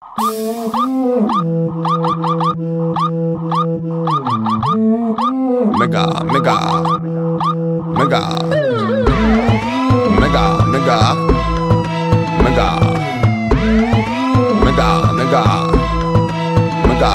Mega, mega, mega, mega, mega, mega, mega, mega, mega.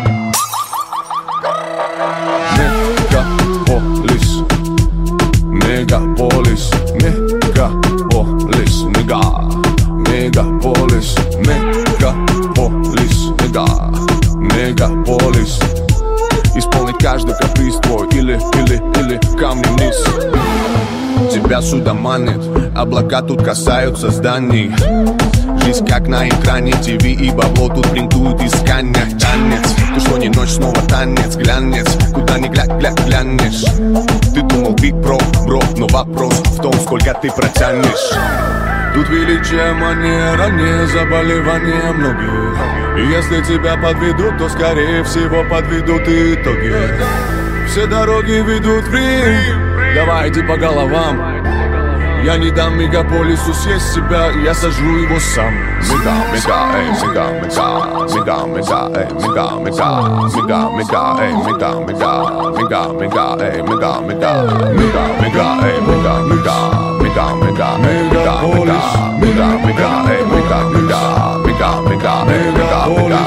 Megapolis, megapolis, mega, megapolis, мегаполис, мега, мегаполис. Исполнить каждый каприз твой или камни вниз. Тебя сюда манит, облака тут касаются зданий. Жизнь как на экране, ТВ и бабло тут принтуют искания. Танец, ты что не ночь, снова танец, глянец. Куда ни глянешь. Ты думал биг бро, но вопрос в том, сколько ты протянешь. Тут величие манера, не заболевание многих. И если тебя подведут, то скорее всего подведут и итоги. Все дороги ведут в Рим, давайте по головам. Я не дам мегаполису съесть себя, я сожру его сам. Мега, мега, эй, мега, мега, мега, мега, эй, мега, мега, мега, мега, эй, мега, мега, мега, мега, эй, мега, мега, мега, мега, эй, мега, мега, мега, мега, мега, мега, мега, мега, эй, мега, мега, мега, мега, эй, мега, мега.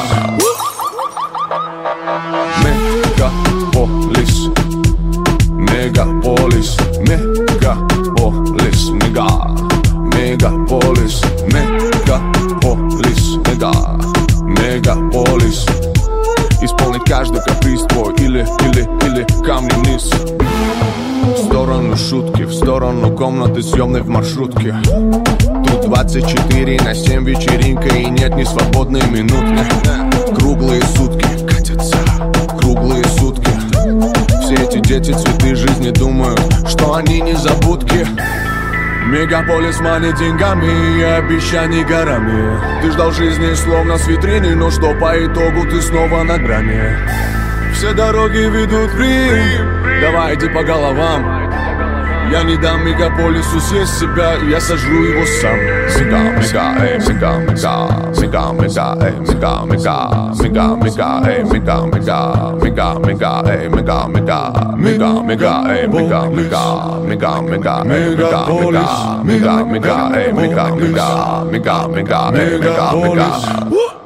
Мегаполис, мегаполис, мегаполис, мега, мегаполис, мегаполис, мега, мегаполис. Исполнить каждый каприз твой или камни вниз. В сторону шутки, в сторону комнаты съемной в маршрутке. Тут 24/7 вечеринка и нет ни свободной минутки. Круглые сутки катятся, круглые сутки. Все эти дети цветы жизни думают, что они незабудки. Мегаполис манит деньгами и обещаний горами. Ты ждал жизни словно с витрины, но что по итогу ты снова на грани. Все дороги ведут в Рим, давайте по головам. Я не дам мегаполису съесть себя, я сожру его сам. Мега, мега, эй, мега, мега, мега, мега, эй, мега, мега, мега, мега, эй, мега, мега, мега, мега, эй, мега, мега, мега, мега, эй, мега, мега, мега, мега, мега, мега, мега, мега, эй, мега, мега, мега, мега, эй, мега, мега.